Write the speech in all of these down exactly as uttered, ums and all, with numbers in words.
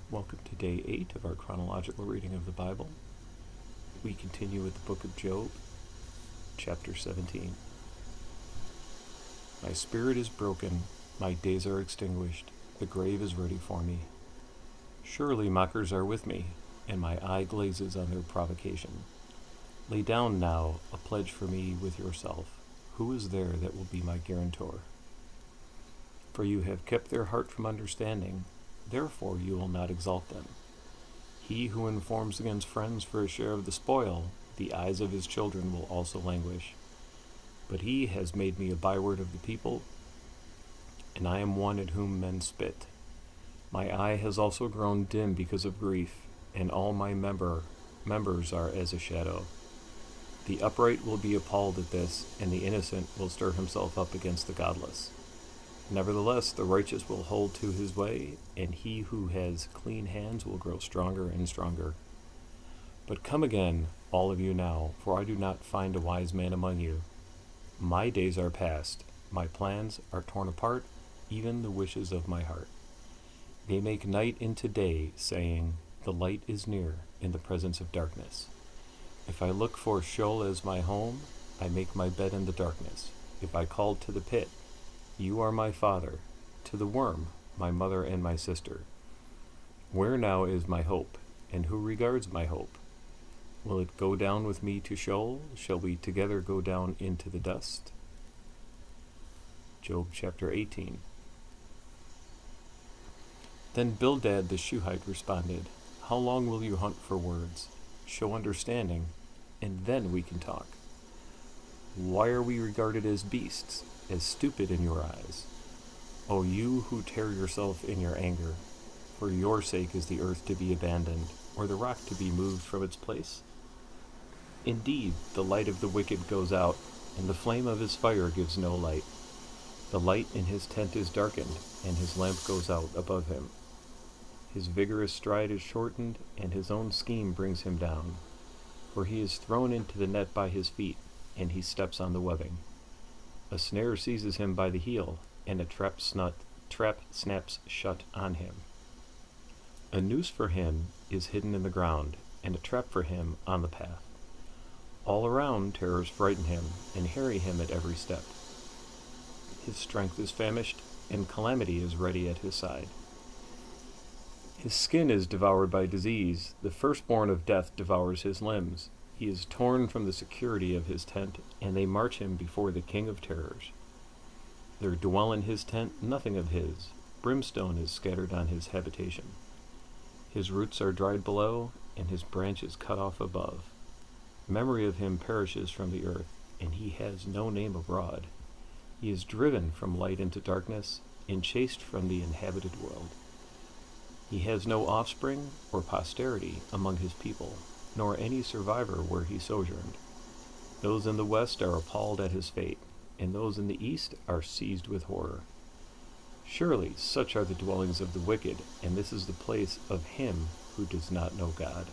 Welcome to day eight of our chronological reading of the Bible. We continue with the book of Job, chapter seventeen. My spirit is broken, my days are extinguished, the grave is ready for me. Surely mockers are with me, and my eye glazes on their provocation. Lay down now a pledge for me with yourself. Who is there that will be my guarantor? For you have kept their heart from understanding, therefore you will not exalt them. He who informs against friends for a share of the spoil, the eyes of his children will also languish. But he has made me a byword of the people, and I am one at whom men spit. My eye has also grown dim because of grief, and all my member members are as a shadow. The upright will be appalled at this, and the innocent will stir himself up against the godless. Nevertheless, the righteous will hold to his way, and he who has clean hands will grow stronger and stronger. But come again, all of you now, for I do not find a wise man among you. My days are past, my plans are torn apart, even the wishes of my heart. They make night into day, saying, the light is near in the presence of darkness. If I look for Sheol as my home, I make my bed in the darkness. If I call to the pit, you are my father, to the worm, my mother and my sister. Where now is my hope, and who regards my hope? Will it go down with me to Sheol? Shall we together go down into the dust? Job chapter eighteen. Then Bildad the Shuhite responded, How long will you hunt for words? Show understanding, and then we can talk. Why are we regarded as beasts, as stupid in your eyes? O you who tear yourself in your anger, for your sake is the earth to be abandoned, or the rock to be moved from its place? Indeed, the light of the wicked goes out, and the flame of his fire gives no light. The light in his tent is darkened, and his lamp goes out above him. His vigorous stride is shortened, and his own scheme brings him down. For he is thrown into the net by his feet, and he steps on the webbing. A snare seizes him by the heel, and a trap, snut, trap snaps shut on him. A noose for him is hidden in the ground, and a trap for him on the path. All around terrors frighten him, and harry him at every step. His strength is famished, and calamity is ready at his side. His skin is devoured by disease, the firstborn of death devours his limbs. He is torn from the security of his tent, and they march him before the king of terrors. There dwell in his tent nothing of his. Brimstone is scattered on his habitation. His roots are dried below, and his branches cut off above. Memory of him perishes from the earth, and he has no name abroad. He is driven from light into darkness, and chased from the inhabited world. He has no offspring or posterity among his people, nor any survivor where he sojourned. Those in the west are appalled at his fate, and those in the east are seized with horror. Surely such are the dwellings of the wicked, and this is the place of him who does not know God.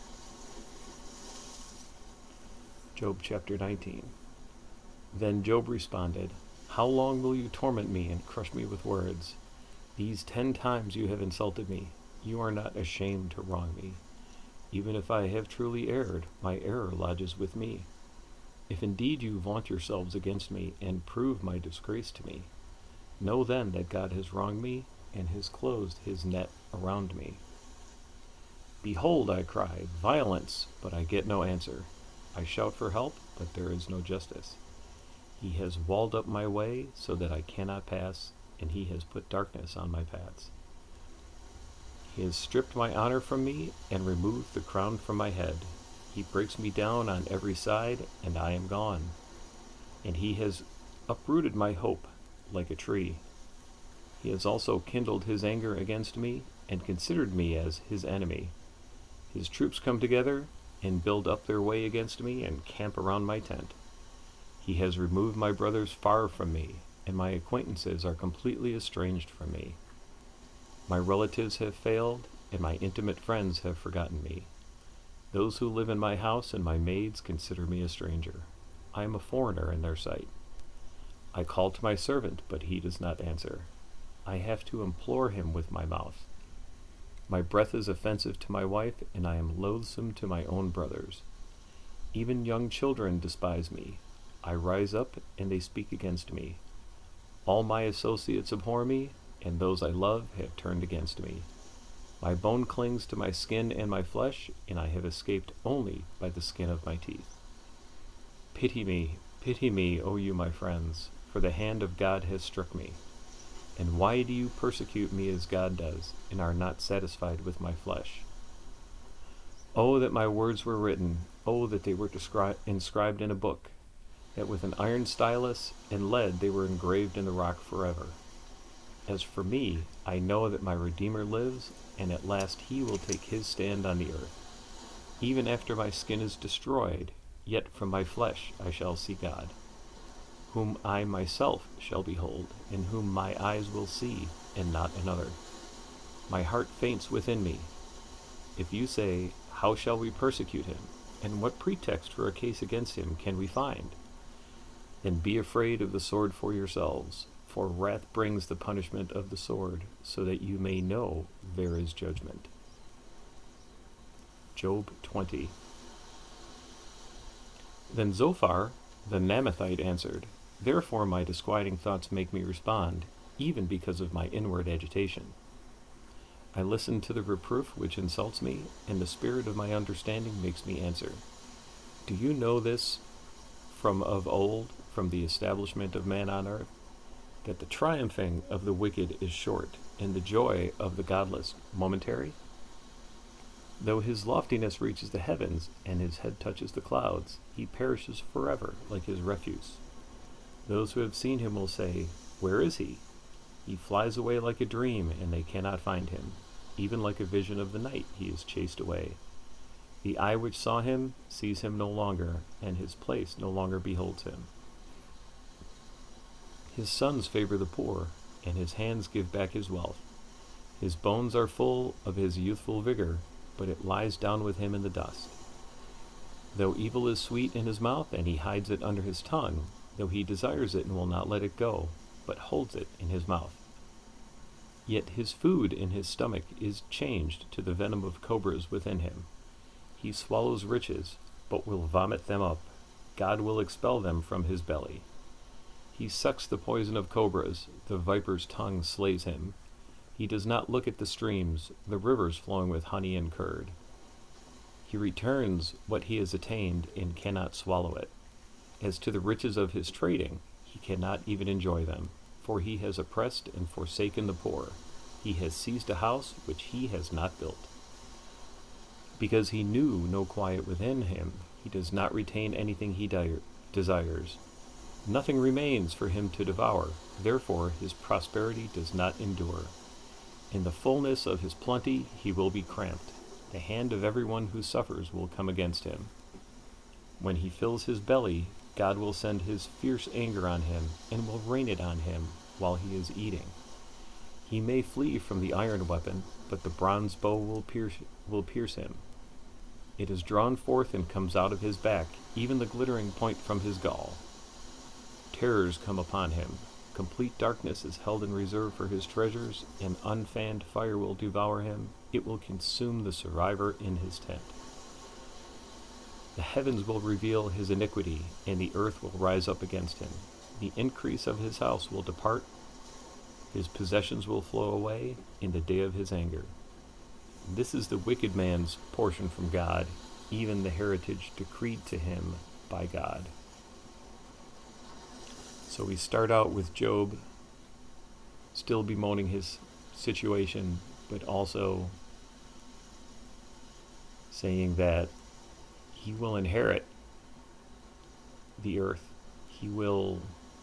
Job chapter nineteen. Then Job responded, How long will you torment me and crush me with words? These ten times you have insulted me. You are not ashamed to wrong me. Even if I have truly erred, my error lodges with me. If indeed you vaunt yourselves against me and prove my disgrace to me, know then that God has wronged me and has closed his net around me. Behold, I cry, violence, but I get no answer. I shout for help, but there is no justice. He has walled up my way so that I cannot pass, and he has put darkness on my paths. He has stripped my honor from me and removed the crown from my head. He breaks me down on every side, and I am gone. And he has uprooted my hope like a tree. He has also kindled his anger against me and considered me as his enemy. His troops come together and build up their way against me and camp around my tent. He has removed my brothers far from me, and my acquaintances are completely estranged from me. My relatives have failed, and my intimate friends have forgotten me. Those who live in my house and my maids consider me a stranger. I am a foreigner in their sight. I call to my servant, but he does not answer. I have to implore him with my mouth. My breath is offensive to my wife, and I am loathsome to my own brothers. Even young children despise me. I rise up, and they speak against me. All my associates abhor me, and those I love have turned against me. My bone clings to my skin and my flesh, and I have escaped only by the skin of my teeth. Pity me, pity me, O you my friends, for the hand of God has struck me. And why do you persecute me as God does, and are not satisfied with my flesh? Oh, that my words were written, oh, that they were descri- inscribed in a book, that with an iron stylus and lead they were engraved in the rock forever. As for me, I know that my Redeemer lives, and at last he will take his stand on the earth. Even after my skin is destroyed, yet from my flesh I shall see God, whom I myself shall behold, and whom my eyes will see, and not another. My heart faints within me. If you say, how shall we persecute him? And what pretext for a case against him can we find? Then be afraid of the sword for yourselves, for wrath brings the punishment of the sword, so that you may know there is judgment. Job twenty. Then Zophar, the Naamathite, answered, Therefore my disquieting thoughts make me respond, even because of my inward agitation. I listen to the reproof which insults me, and the spirit of my understanding makes me answer. Do you know this from of old, from the establishment of man on earth, that the triumphing of the wicked is short, and the joy of the godless momentary? Though his loftiness reaches the heavens, and his head touches the clouds, he perishes forever like his refuse. Those who have seen him will say, Where is he? He flies away like a dream, and they cannot find him. Even like a vision of the night, he is chased away. The eye which saw him sees him no longer, and his place no longer beholds him. His sons favor the poor, and his hands give back his wealth. His bones are full of his youthful vigor, but it lies down with him in the dust. Though evil is sweet in his mouth, and he hides it under his tongue, though he desires it and will not let it go, but holds it in his mouth. Yet his food in his stomach is changed to the venom of cobras within him. He swallows riches, but will vomit them up. God will expel them from his belly. He sucks the poison of cobras, the viper's tongue slays him. He does not look at the streams, the rivers flowing with honey and curd. He returns what he has attained and cannot swallow it. As to the riches of his trading, he cannot even enjoy them, for he has oppressed and forsaken the poor. He has seized a house which he has not built. Because he knew no quiet within him, he does not retain anything he de- desires. Nothing remains for him to devour, therefore his prosperity does not endure. In the fullness of his plenty he will be cramped. The hand of everyone who suffers will come against him. When he fills his belly, God will send his fierce anger on him, and will rain it on him while he is eating. He may flee from the iron weapon, but the bronze bow will pierce, will pierce him. It is drawn forth and comes out of his back, even the glittering point from his gall. Terrors come upon him. Complete darkness is held in reserve for his treasures, and unfanned fire will devour him. It will consume the survivor in his tent. The heavens will reveal his iniquity, and the earth will rise up against him. The increase of his house will depart. His possessions will flow away in the day of his anger. This is the wicked man's portion from God, even the heritage decreed to him by God. So we start out with Job still bemoaning his situation, but also saying that he will inherit the earth. He will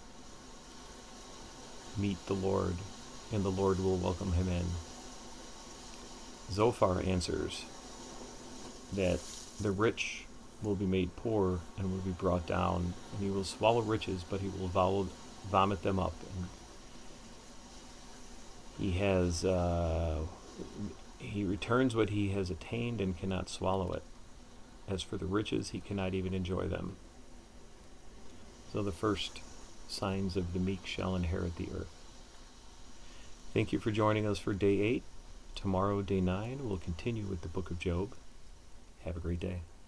meet the Lord, and the Lord will welcome him in. Zophar answers that the rich will be made poor and will be brought down, and he will swallow riches, but he will vol- vomit them up. And he has uh, he returns what he has attained and cannot swallow it. As for the riches, he cannot even enjoy them. So the first signs of the meek shall inherit the earth. Thank you for joining us for day eight. Tomorrow, day nine, we'll continue with the book of Job. Have a great day.